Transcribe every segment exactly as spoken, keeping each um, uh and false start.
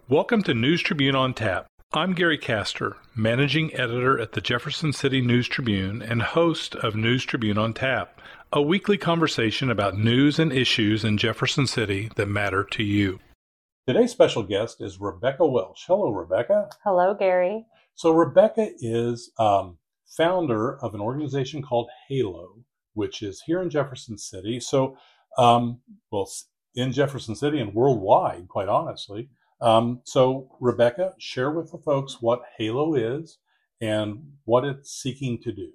Welcome to News Tribune on Tap. I'm Gary Castor, managing editor at the Jefferson City News Tribune and host of News Tribune on Tap, a weekly conversation about news and issues in Jefferson City that matter to you. Today's special guest is Rebecca Welch. Hello, Rebecca. Hello, Gary. So Rebecca is um, founder of an organization called HALO, which is here in Jefferson City. So, um, well, in Jefferson City and worldwide, quite honestly. Um, so, Rebecca, share with the folks what HALO is and what it's seeking to do.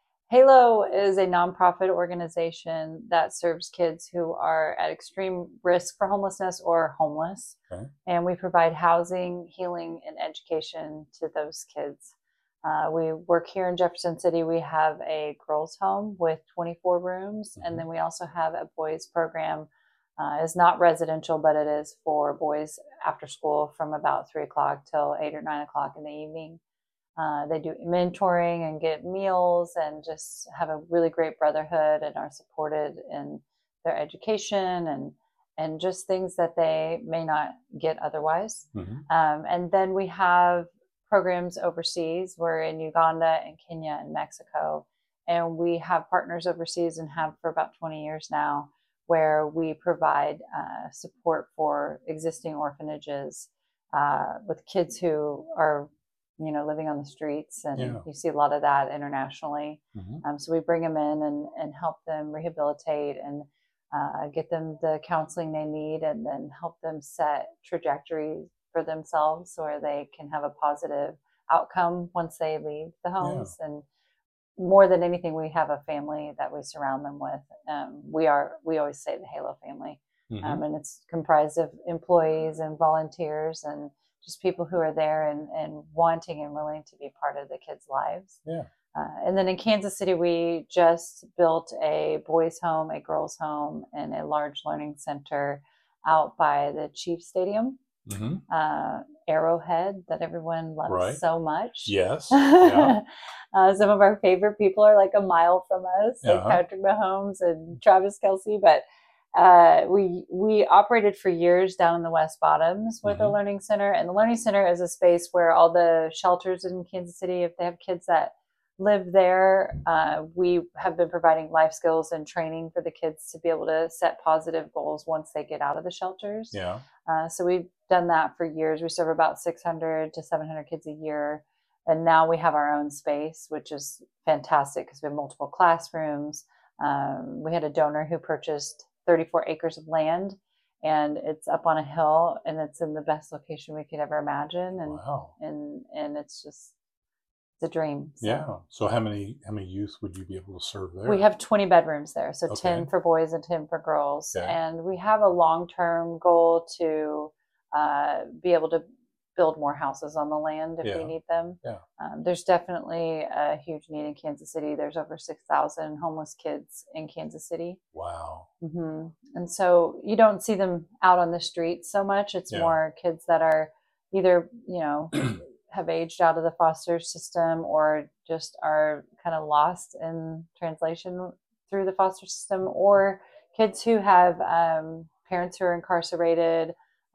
HALO is a nonprofit organization that serves kids who are at extreme risk for homelessness or homeless. Okay. And we provide housing, healing, and education to those kids. Uh, we work here in Jefferson City. We have a girls' home with twenty-four rooms, mm-hmm. and then we also have a boys' program. Uh, it's not residential, but it is for boys after school from about three o'clock till eight or nine o'clock in the evening. Uh, they do mentoring and get meals and just have a really great brotherhood and are supported in their education and and just things that they may not get otherwise. Mm-hmm. Um, and then we have programs overseas. We're in Uganda and Kenya and Mexico, and we have partners overseas and have for about twenty years now, where we provide uh, support for existing orphanages uh, with kids who are, you know, living on the streets. And yeah. you see a lot of that internationally. Mm-hmm. Um, so we bring them in and, and help them rehabilitate and uh, get them the counseling they need, and then help them set trajectories for themselves where they can have a positive outcome once they leave the homes. Yeah. And more than anything, we have a family that we surround them with. Um, we are, we always say the HALO family. Mm-hmm. Um, and it's comprised of employees and volunteers and just people who are there and, and wanting and willing to be part of the kids' lives. Yeah. Uh, and then in Kansas City, we just built a boys' home, a girls' home, and a large learning center out by the Chiefs Stadium. Mm-hmm. Uh, Arrowhead, that everyone loves right. so much. Yes. Yeah. uh, some of our favorite people are like a mile from us, like uh-huh. Patrick Mahomes and Travis Kelce. But uh, we we operated for years down in the West Bottoms with mm-hmm. a learning center, and the learning center is a space where all the shelters in Kansas City, if they have kids that live there, uh, we have been providing life skills and training for the kids to be able to set positive goals once they get out of the shelters. Yeah. Uh, so we've done that for years. We serve about six hundred to seven hundred kids a year. And now we have our own space, which is fantastic because we have multiple classrooms. Um, we had a donor who purchased thirty-four acres of land, and it's up on a hill, and it's in the best location we could ever imagine. And wow. and and it's just it's a dream. So. Yeah. So how many how many youth would you be able to serve there? We have twenty bedrooms there, so okay. ten for boys and ten for girls. Okay. And we have a long-term goal to uh, be able to build more houses on the land if yeah. we need them. Yeah. Um, there's definitely a huge need in Kansas City. There's over six thousand homeless kids in Kansas City. Wow. Mm-hmm. And so you don't see them out on the streets so much. It's yeah. more kids that are either, you know, have aged out of the foster system or just are kind of lost in translation through the foster system, or kids who have um, parents who are incarcerated.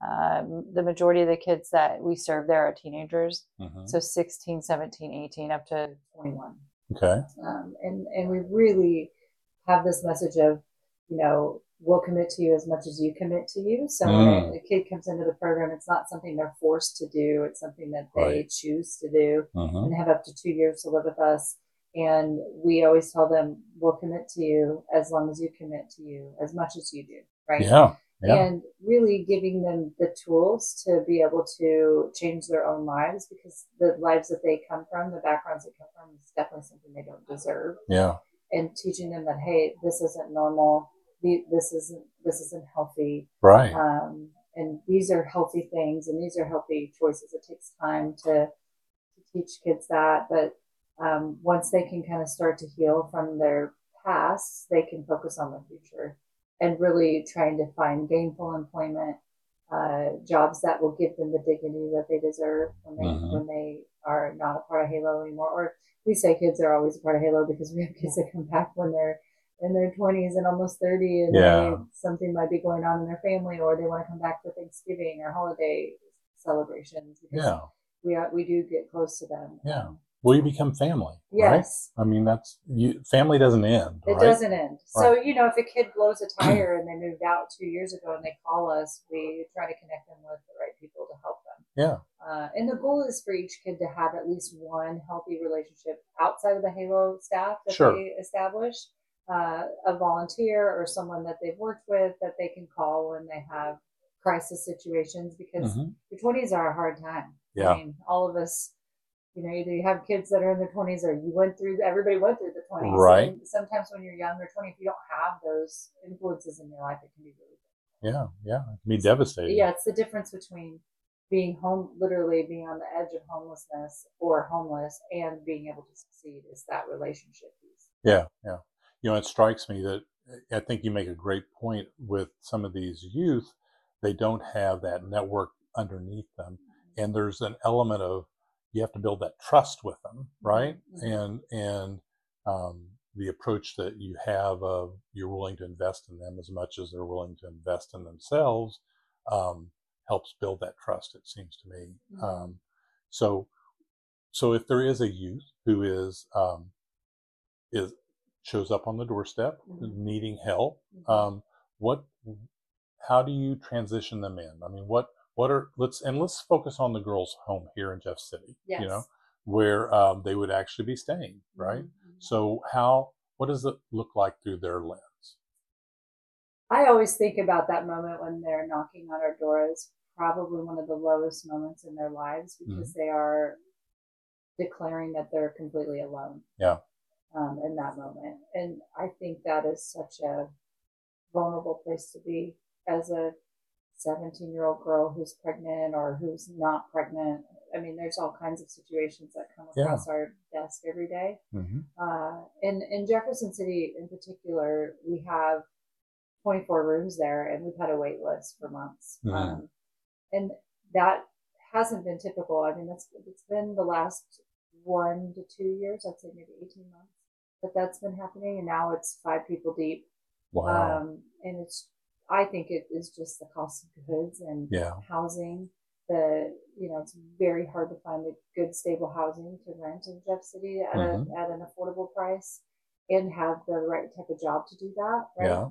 Um, the majority of the kids that we serve there are teenagers. Mm-hmm. So sixteen, seventeen, eighteen, up to twenty-one. Okay. Um, and, and we really have this message of, you know, we'll commit to you as much as you commit to you. So mm. when a kid comes into the program, it's not something they're forced to do. It's something that they right. choose to do, mm-hmm. and they have up to two years to live with us. And we always tell them, we'll commit to you as long as you commit to you, as much as you do. Right. Yeah. Yeah. And really giving them the tools to be able to change their own lives, because the lives that they come from, the backgrounds they come from, is definitely something they don't deserve. Yeah. And teaching them that, hey, this isn't normal. This isn't this isn't healthy. Right. Um, and these are healthy things, and these are healthy choices. It takes time to, to teach kids that, but um, once they can kind of start to heal from their past, they can focus on the future and really trying to find gainful employment, uh, jobs that will give them the dignity that they deserve when they mm-hmm. when they are not a part of HALO anymore. Or we say kids are always a part of HALO because we have kids that come back when they're in their twenties and almost thirty, and yeah. they, something might be going on in their family, or they want to come back for Thanksgiving or holiday celebrations because Yeah. we are, we do get close to them. Yeah. Um, Well, you become family, right? yes, I mean, that's you. Family doesn't end, it right? doesn't end. So, Right. you know, if a kid blows a tire and they moved out two years ago and they call us, we try to connect them with the right people to help them. Yeah. Uh, and the goal is for each kid to have at least one healthy relationship outside of the Halo staff that Sure. they establish, uh, a volunteer or someone that they've worked with that they can call when they have crisis situations because hmm your twenties are a hard time. Yeah. I mean, all of us, you know, either you have kids that are in their twenties or you went through, everybody went through the twenties. Right. And sometimes when you're young or twenty, if you don't have those influences in your life, it can be really Yeah. Yeah. It can be devastating. yeah, it's the difference between being home, literally being on the edge of homelessness or homeless and being able to succeed is that relationship piece. Yeah. Yeah. You know, it strikes me that I think you make a great point with some of these youth. They don't have that network underneath them, and there's an element of you have to build that trust with them, right? Mm-hmm. And and um, the approach that you have of you're willing to invest in them as much as they're willing to invest in themselves um, helps build that trust. It seems to me. Mm-hmm. Um, so so if there is a youth who is um, is shows up on the doorstep Mm-hmm. needing help, Mm-hmm. um, what how do you transition them in? I mean, what what are let's and let's focus on the girls' home here in Jeff City. Yes. You know, where um, they would actually be staying, right? Mm-hmm. So how what does it look like through their lens? I always think about that moment when they're knocking on our door as probably one of the lowest moments in their lives because Mm-hmm. they are declaring that they're completely alone. Yeah. Um, in that moment. And I think that is such a vulnerable place to be as a seventeen year old girl who's pregnant or who's not pregnant. I mean, there's all kinds of situations that come across Yeah. our desk every day. Mm-hmm. Uh, in, in Jefferson City in particular, we have twenty-four rooms there and we've had a wait list for months. Mm-hmm. Um, and that hasn't been typical. I mean, that's it's been the last one to two years, I'd say maybe eighteen months that that's been happening. And now it's five people deep. Wow. Um, and it's, I think it is just the cost of goods and Yeah. housing. The, you know, it's very hard to find a good, stable housing to rent in Jeff City at Mm-hmm. a, at an affordable price and have the right type of job to do that. Right. Yeah.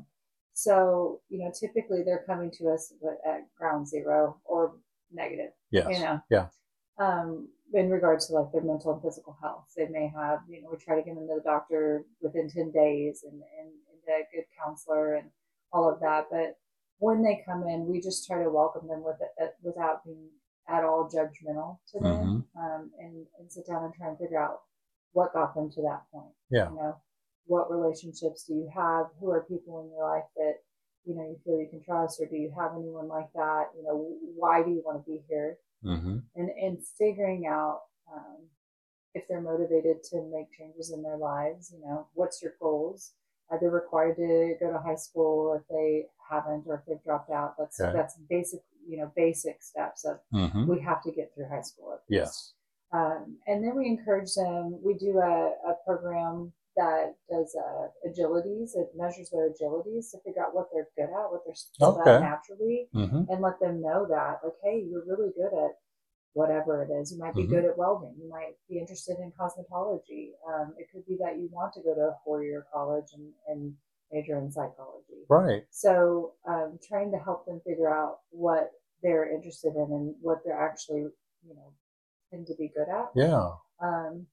So, you know, typically they're coming to us at ground zero or negative, Yes. you know, Yeah. um, in regards to like their mental and physical health. They may have, you know, we try to get them to the doctor within ten days and, and, and a good counselor and all of that. But when they come in, we just try to welcome them with it without being at all judgmental to them, Mm-hmm. um, and, and sit down and try and figure out what got them to that point. Yeah. You know, what relationships do you have? Who are people in your life that, you know, you feel you can trust, or do you have anyone like that? You know, why do you want to be here? Mm-hmm. And and figuring out um, if they're motivated to make changes in their lives. You know, what's your goals? Are they required to go to high school if they haven't, or if they've dropped out? That's Okay. that's basic, you know, basic steps of Mm-hmm. we have to get through high school at least. Yes. Um, and then we encourage them. We do a, a program that does uh, agilities. It measures their agilities to figure out what they're good at, what they're skilled Okay. at naturally, Mm-hmm. and let them know that, like, hey, you're really good at whatever it is. You might be Mm-hmm. good at welding. You might be interested in cosmetology. Um, it could be that you want to go to a four-year college and, and major in psychology. Right. So um, trying to help them figure out what they're interested in and what they're actually, you know, tend to be good at. Yeah. Um,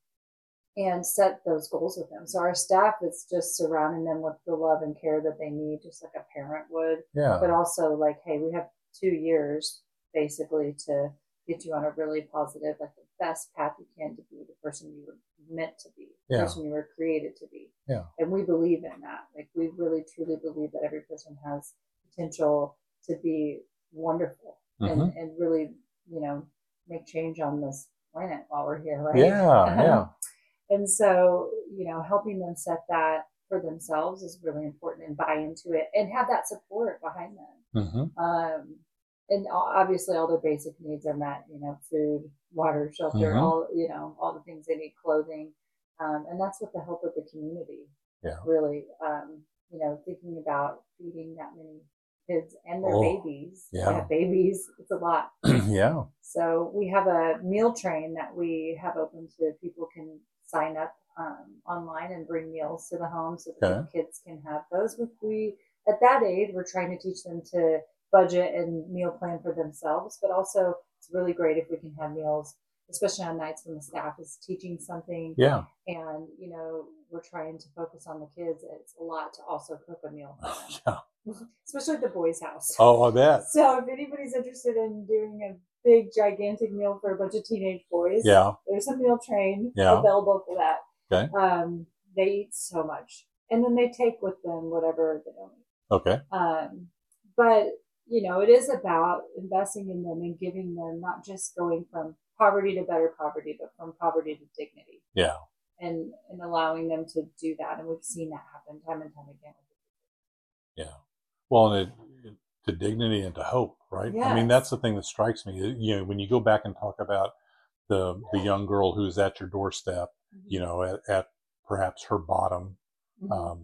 and set those goals with them. So our staff is just surrounding them with the love and care that they need, just like a parent would. Yeah. But also like, hey, we have two years basically to get you on a really positive, like the best path you can to be the person you were meant to be, the Yeah. person you were created to be. Yeah. And we believe in that. Like we really truly believe that every person has potential to be wonderful. Mm-hmm. and, and really, you know, make change on this planet while we're here, right? Yeah. Yeah. And so, you know, helping them set that for themselves is really important and buy into it and have that support behind them. Mm-hmm. Um, and obviously all their basic needs are met, you know, food, water, shelter, Mm-hmm. all, you know, all the things they need, clothing. Um, and that's with the help of the community. Yeah. Really, um, you know, thinking about feeding that many kids and their Oh, babies. They yeah. have babies. It's a lot. Yeah. So we have a meal train that we have open to people can sign up um, online and bring meals to the home so that Okay. the kids can have those. We, we at that age, we're trying to teach them to budget and meal plan for themselves, but also it's really great if we can have meals, especially on nights when the staff is teaching something Yeah. and you know we're trying to focus on the kids. It's a lot to also cook a meal for them, Yeah. especially at the boys' house. Oh, I bet. So if anybody's interested in doing a big gigantic meal for a bunch of teenage boys, Yeah. there's a meal train Yeah. available for that. Okay. Um, they eat so much, and then they take with them whatever they don't eat. Okay. Um, but you know, it is about investing in them and giving them not just going from poverty to better poverty, but from poverty to dignity. Yeah. And and allowing them to do that, and we've seen that happen time and time again. Yeah. Well, and it, it, to dignity and to hope, right? I mean, Yes. that's the thing that strikes me. You know, when you go back and talk about the the young girl who's at your doorstep, you know, at, at perhaps her bottom, Mhm. um,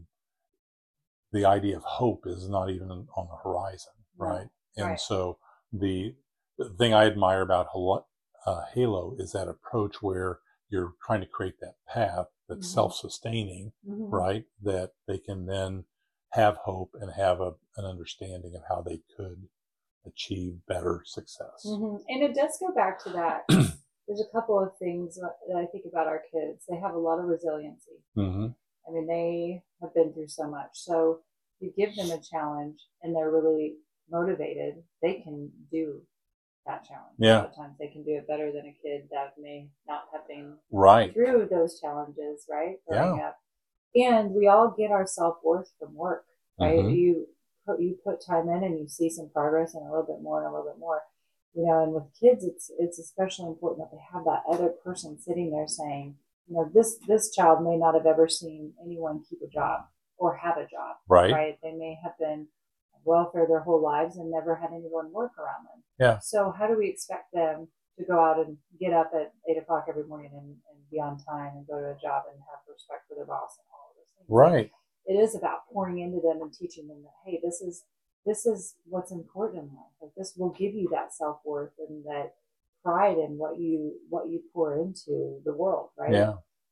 the idea of hope is not even on the horizon, No. right? And Right. so the, the thing I admire about Halo, uh, Halo is that approach where you're trying to create that path that's Mhm. self-sustaining, Mhm. right? That they can then have hope and have a, an understanding of how they could achieve better success. Mhm. And it does go back to that. There's a couple of things that I think about our kids. They have a lot of resiliency. Mm-hmm. I mean, they have been through so much. So you give them a challenge and they're really motivated, they can do that challenge. A Yeah. lot of times they can do it better than a kid that may not have been Right. through those challenges, right? Growing Yeah. up. And we all get our self-worth from work, right? Mhm. You put you put time in and you see some progress and a little bit more and a little bit more. You know, and with kids it's it's especially important that they have that other person sitting there saying, you know, this this child may not have ever seen anyone keep a job or have a job, Right. right? They may have been on welfare their whole lives and never had anyone work around them. Yeah. So how do we expect them to go out and get up at eight o'clock every morning and, and be on time and go to a job and have respect for their boss and all of those things? Right. It is about pouring into them and teaching them that, hey, this is this is what's important in life. Like this will give you that self worth and that pride in what you what you pour into the world, right? Yeah.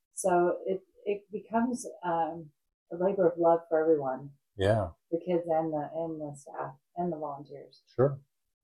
So it it becomes um, a labor of love for everyone, Yeah. the kids and the and the staff and the volunteers. Sure.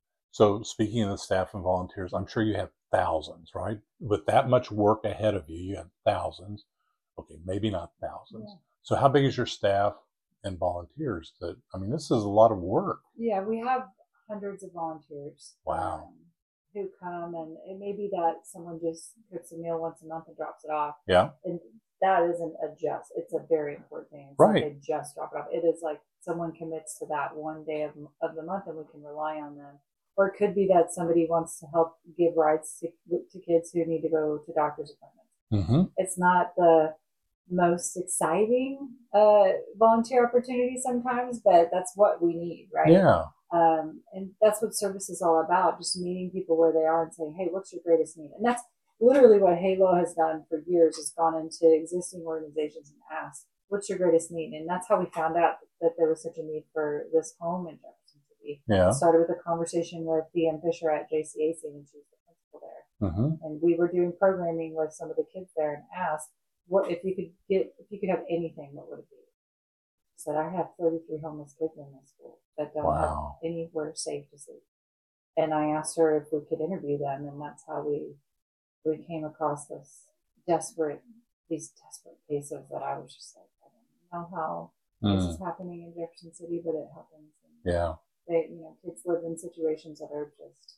So speaking of the staff and volunteers, I'm sure you have thousands, right? With that much work ahead of you, you have thousands. Okay, maybe not thousands. Yeah. So how big is your staff and volunteers? That I mean, this is a lot of work. Yeah, we have hundreds of volunteers. Wow. Um, who come and it may be that someone just cooks a meal once a month and drops it off. Yeah. And that isn't a just, it's a very important thing. It's Right. like they just drop it off. It is like someone commits to that one day of, of the month and we can rely on them. Or it could be that somebody wants to help give rides to, to kids who need to go to doctor's appointments. Mm-hmm. It's not the most exciting uh, volunteer opportunity sometimes, but that's what we need, right? Yeah. Um, and that's what service is all about, just meeting people where they are and saying, hey, what's your greatest need? And that's literally what Halo has done for years, has gone into existing organizations and asked, what's your greatest need? And that's how we found out that there was such a need for this home in Jefferson City. Yeah. It started with a conversation with Deanne Fisher at J C A C when she was the principal there. Mm-hmm. And we were doing programming with some of the kids there and asked, what if you could get, if you could have anything, what would it be? She said, I have thirty-three homeless kids in this school that don't Wow. have anywhere safe to sleep. And I asked her if we could interview them, and that's how we we came across this desperate, these desperate cases that I was just like, I don't know how Mm. this is happening in Jefferson City, but it happens. And Yeah. they, you know, kids live in situations that are just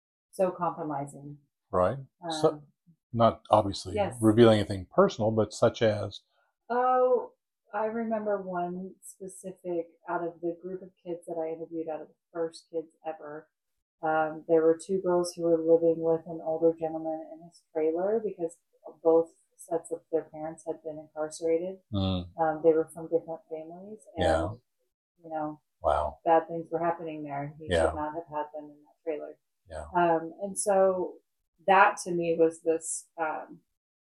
so compromising. Right. Um, So, not obviously yes. revealing anything personal, but such as. Oh, I remember one specific out of the group of kids that I interviewed, out of the first kids ever. Um, there were two girls who were living with an older gentleman in his trailer because both sets of their parents had been incarcerated. Mm. Um, they were from different families, and Yeah. you know, Wow. bad things were happening there. He Yeah. should not have had them in that trailer. Yeah. Um, and so that to me was this um,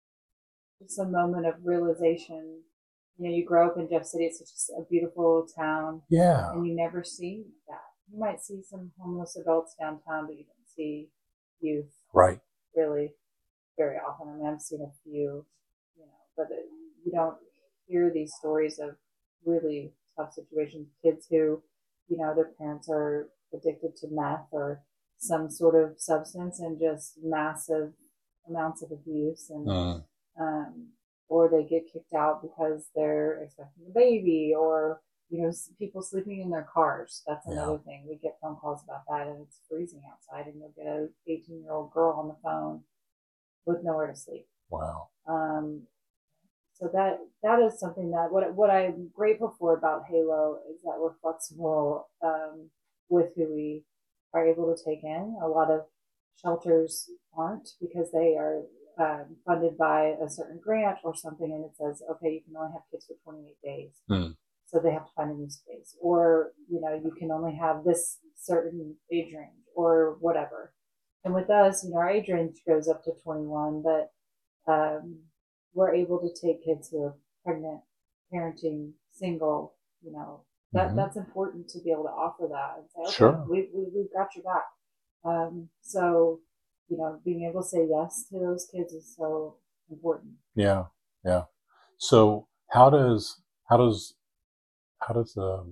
just a moment of realization. You know, you grow up in Jeff City; it's such a beautiful town, Yeah. and you never see that. you might see some homeless adults downtown, but you don't see youth Right. really very often. I mean, I've seen a few, you know, but it, you don't hear these stories of really tough situations. Kids who, you know, their parents are addicted to meth or some sort of substance and just massive amounts of abuse, and Mm. um, or they get kicked out because they're expecting a baby, or you know, people sleeping in their cars. That's Yeah. another thing. We get phone calls about that, and it's freezing outside, and you'll get a eighteen year old girl on the phone with nowhere to sleep. Wow. Um, so that that is something that what what I'm grateful for about Halo is that we're flexible um, with who we are able to take in. A lot of shelters aren't because they are um, funded by a certain grant or something, and it says, okay, you can only have kids for twenty-eight days, Mm. so they have to find a new space, or you know, you can only have this certain age range or whatever. And with us, you know, our age range goes up to twenty-one, but um, we're able to take kids who are pregnant, parenting, single, you know, that Hmm. that's important to be able to offer that and say, okay, Sure. we, we, we've got your back. Um, so, you know, being able to say yes to those kids is so important. Yeah. Yeah. So how does how does how does a,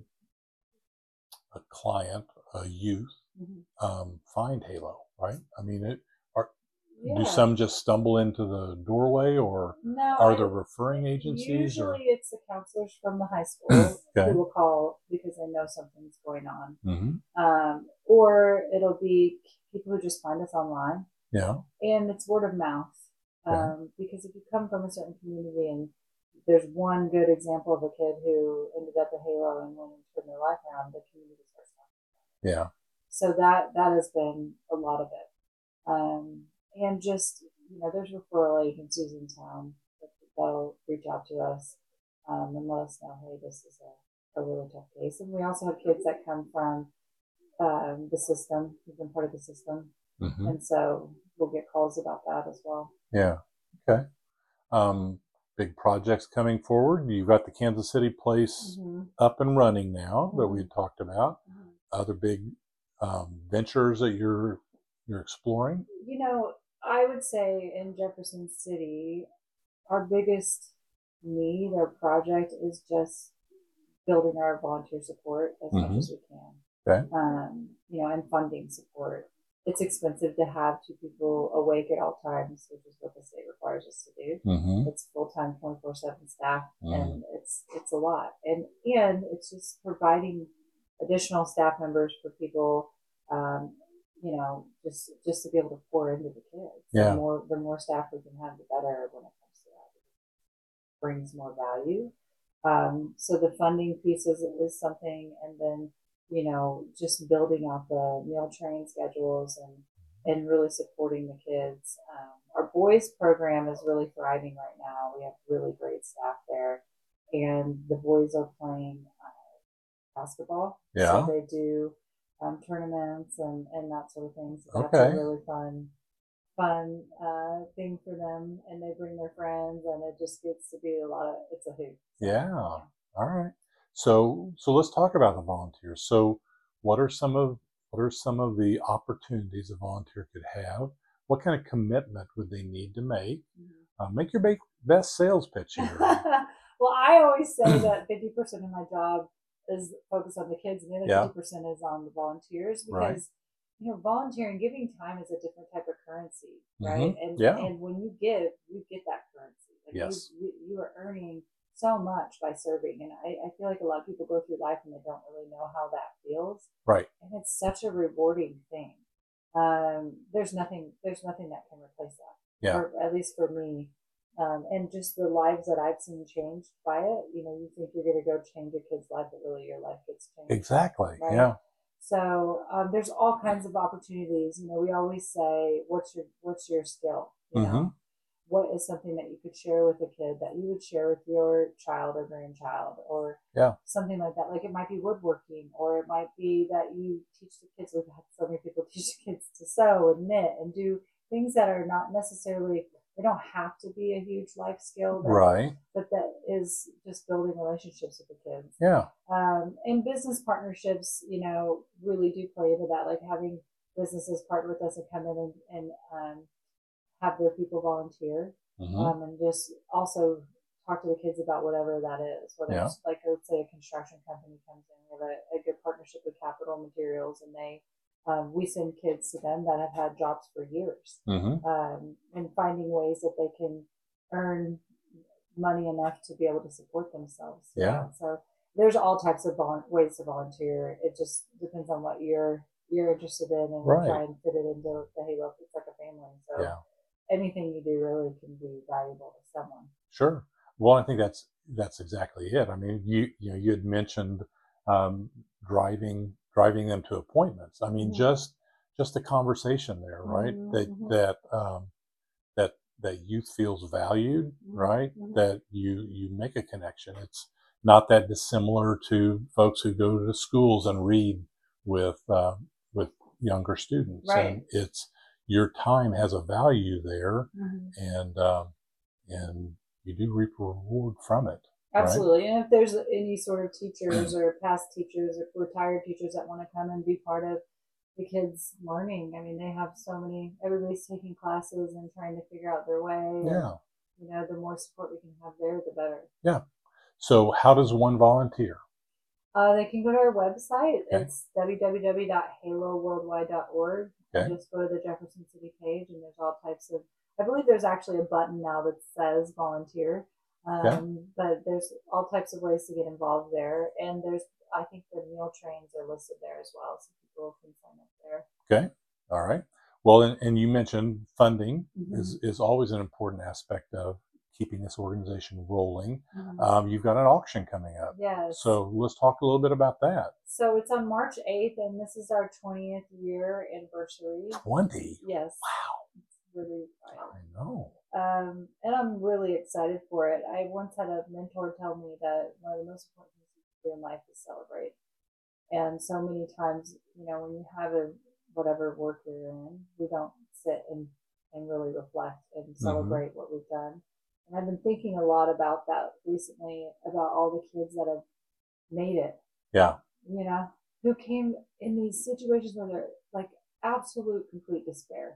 a client, a youth, Mm-hmm. um, find Halo? Right. I mean, it are do Yeah. some just stumble into the doorway, or No, are I, there referring agencies, or usually it's the counselors from the high school who okay? will call because they know something's going on. Hmm. Um, or it'll be people who just find us online, Yeah. and it's word of mouth. Okay. Um, because if you come from a certain community and there's one good example of a kid who ended up at Halo and went and turned their life around, the community starts talking. Yeah. So that that has been a lot of it. Um, and just you know, there's referral agencies in town that, that'll reach out to us um, and let us know, hey, this is a, a really tough case. And we also have kids that come from um, the system, who've been part of the system, Hmm. and so we'll get calls about that as well. Yeah. Okay. Um, big projects coming forward. You've got the Kansas City place Mm-hmm. up and running now that we Mm-hmm. had talked about. Mm-hmm. Other big um, ventures that you're you're exploring. You know, I would say in Jefferson City, our biggest need or project is just building our volunteer support as much Hmm. as we can. Okay. Um, you know, and funding support. It's expensive to have two people awake at all times, which is what the state requires us to do. Hmm. It's full time, twenty four seven staff, Mm. and it's it's a lot. And and it's just providing additional staff members for people, um, you know, just just to be able to pour into the kids. The Yeah. more the more staff we can have, the better when it comes to that. It brings more value. Um, so the funding piece is, is something, and then you know just building out the meal train schedules and and really supporting the kids. Um, our boys program is really thriving right now. We have really great staff there, and the boys are playing uh, basketball, so Yeah. they do um, tournaments and and that sort of thing. So that's a Okay. really fun fun uh, thing for them, and they bring their friends, and it just gets to be a lot of it's a hoot. So, Yeah. yeah. All right. So so let's talk about the volunteers. So what are some of what are some of the opportunities a volunteer could have? What kind of commitment would they need to make? Uh, make your ba- best sales pitch here. Well, I always say that fifty percent of my job is focused on the kids, and the other Yeah. fifty percent is on the volunteers Right. because you know volunteering, giving time is a different type of currency, Hmm. right? And Yeah. and when you give, you get that currency. Like you Yes. you, you are earning so much by serving, and I, I feel like a lot of people go through life and they don't really know how that feels, Right. and it's such a rewarding thing. Um, there's nothing there's nothing that can replace that, Yeah. or at least for me. Um, and just the lives that I've seen changed by it. You know, you think you're going to go change a kid's life, but really your life gets changed. Exactly. Right. Yeah. So um, there's all kinds of opportunities. You know, we always say, "What's your What's your skill?" You know, Hmm. what is something that you could share with a kid that you would share with your child or grandchild, or Yeah. something like that. Like it might be woodworking, or it might be that you teach the kids. We've had so many people teach kids to sew and knit and do things that are not necessarily they don't have to be a huge life skill, that, Right. but that is just building relationships with the kids. Yeah. Um, and business partnerships, you know, really do play into that, like having businesses partner with us and come in and, and um, have their people volunteer, hmm um, and just also talk to the kids about whatever that is. Whether Yeah. it's like, let's say a construction company comes in, we have a, a good partnership with Capital Materials, and they um, we send kids to them that have had jobs for years, hmm um, and finding ways that they can earn money enough to be able to support themselves. Yeah. So there's all types of vol- ways to volunteer. It just depends on what you're you're interested in, and Right. try and fit it into the Halo. It's like a family, so Yeah. anything you do really can be valuable to someone. Sure. Well, I think that's that's exactly it. I mean, you you know, you had mentioned um, driving driving them to appointments. I mean, Mhm. just just the conversation there, right? Mhm, That mhm. that um, that that youth feels valued, Mhm, right? mhm. That you you make a connection. It's not that dissimilar to folks who go to schools and read with uh, with younger students, Right. and it's your time has a value there, Mhm. and um, and you do reap a reward from it, right? Absolutely. And if there's any sort of teachers or past teachers or retired teachers that want to come and be part of the kids learning, I mean, they have so many, everybody's taking classes and trying to figure out their way. And, Yeah, you know, the more support we can have there, the better. yeah. So, how does one volunteer? Uh, they can go to our website. Okay. It's w w w dot halo worldwide dot org. Okay. And just go to the Jefferson City page, and there's all types of, I believe there's actually a button now that says volunteer. Um, Okay. But there's all types of ways to get involved there. And there's, I think the meal trains are listed there as well, so people can sign up there. Okay. All right. Well, and, and you mentioned funding Mhm. is, is always an important aspect of keeping this organization rolling. Mhm. Um, you've got an auction coming up. Yes. So let's talk a little bit about that. So it's on March eighth, and this is our twentieth year anniversary. twenty. Yes. Wow. It's really wild. I know. Um, and I'm really excited for it. I once had a mentor tell me that one of the most important things you can do in life is celebrate. And so many times, you know, when you have a whatever work you're in, we don't sit and, and really reflect and celebrate mm-hmm. what we've done. And I've been thinking a lot about that recently, about all the kids that have made it. Yeah. You know, who came in these situations where they're like absolute complete despair.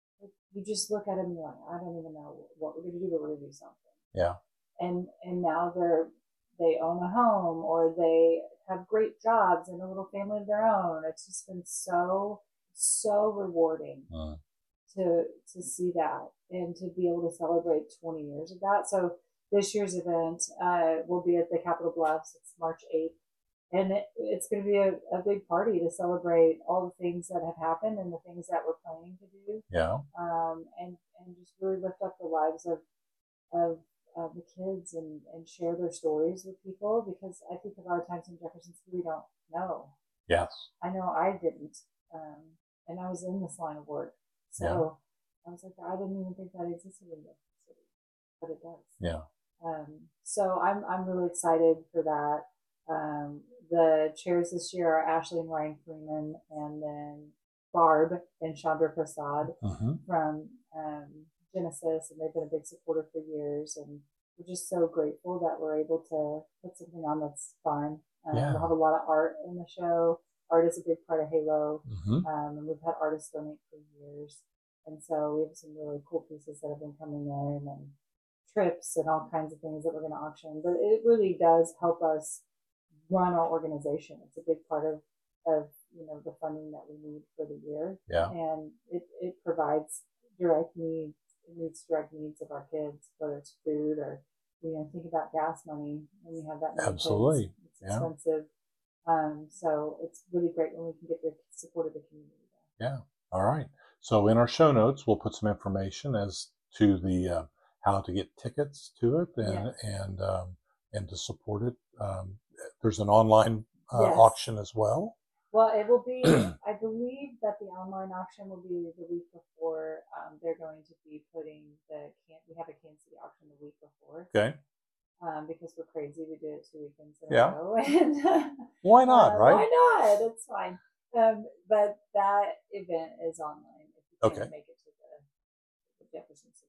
You just look at them and you're like, I don't even know what we're going to do, but we're going to do something. Yeah. And and now they're they own a home, or they have great jobs and a little family of their own. It's just been so so rewarding uh. to to see that and to be able to celebrate twenty years of that. So this year's event uh, will be at the Capitol Bluffs. It's March eighth. And it, it's going to be a, a big party to celebrate all the things that have happened and the things that we're planning to do. Yeah. Um, and, and just really lift up the lives of, of uh, the kids, and, and share their stories with people, because I think a lot of times in Jefferson City we don't know. Yes. I know I didn't. Um, and I was in this line of work. So yeah. I was like, I didn't even think that existed in Jefferson City, but it does. Yeah. Um, so I'm, I'm really excited for that. Um, the chairs this year are Ashley and Ryan Freeman, and then Barb and Chandra Prasad mm-hmm. from um, Genesis, and they've been a big supporter for years. And we're just so grateful that we're able to put something on that's fun. Um, yeah. We'll have a lot of art in the show. Art is a big part of Halo, mm-hmm. um, and we've had artists donate for years. And so we have some really cool pieces that have been coming in, and trips and all kinds of things that we're going to auction. But it really does help us run our organization. It's a big part of, of you know, the funding that we need for the year. Yeah. And it, it provides direct needs, it meets direct needs of our kids, whether it's food or, you know, think about gas money when you have that many Absolutely. kids. It's yeah. expensive. Um, so it's really great when we can get the support of the community. Yeah. All right. So in our show notes, we'll put some information as to the uh, how to get tickets to it, and Yes. and um, and to support it. Um, there's an online uh, yes. auction as well. Well, it will be, I believe that the online auction will be the week before. Um, they're going to be putting the, can we have a Kansas City auction the week before. Okay. Um, because we're crazy. We did it two weekends in yeah. a row. And, why not, uh, right? Why not? It's fine. Um, but that event is online if you can't okay. make it to the, the Jefferson City one.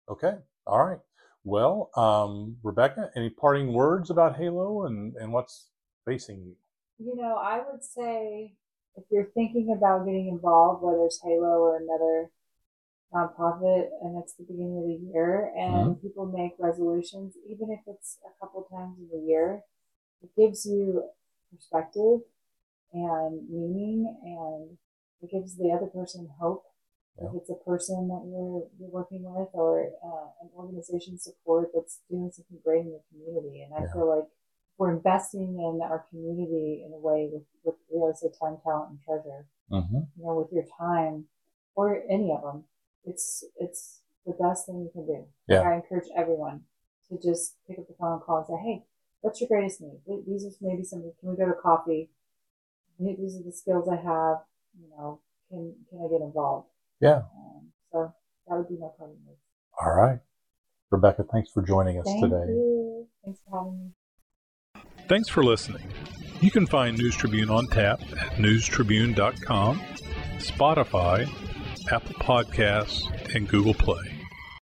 Okay. All right. Well, um, Rebecca, any parting words about Halo and, and what's facing you? You know, I would say if you're thinking about getting involved, whether it's Halo or another nonprofit, and it's the beginning of the year, and Mhm. people make resolutions, even if it's a couple times in the year, it gives you perspective and meaning, and it gives the other person hope. Yeah. If it's a person that you're you're working with, or uh, an organization support that's doing something great in your community, and I Yeah. feel like we're investing in our community in a way with, with we always say time, talent, and treasure. Mm-hmm. You know, with your time or any of them, it's it's the best thing you can do. Yeah. Like I encourage everyone to just pick up the phone and call and say, "Hey, what's your greatest need? These are maybe some. Can we go to coffee? These are the skills I have. You know, can can I get involved?" Yeah. Um, so that would be my parting words. All right. Rebecca, thanks for joining us Thank today. you. Thanks for having me. Thanks for listening. You can find News Tribune on tap at news tribune dot com, Spotify, Apple Podcasts, and Google Play.